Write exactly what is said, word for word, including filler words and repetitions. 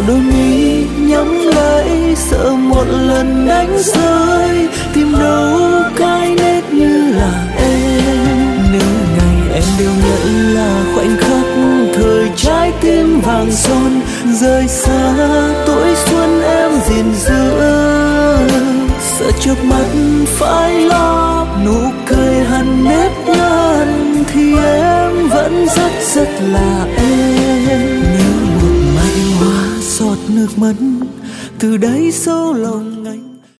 đôi mi nhắm lại, sợ một lần đánh rơi, tìm đâu cái nét như là em. Nếu ngày em đều nhận là khoảnh khắc thời trái tim vàng son, rời xa tuổi xuân em gìn giữ, sợ trước mắt phải lo nụ cười hằn nếp nhăn thì em vẫn rất rất là em. Nếu một mảnh hoa giọt nước mắt từ đáy sâu lòng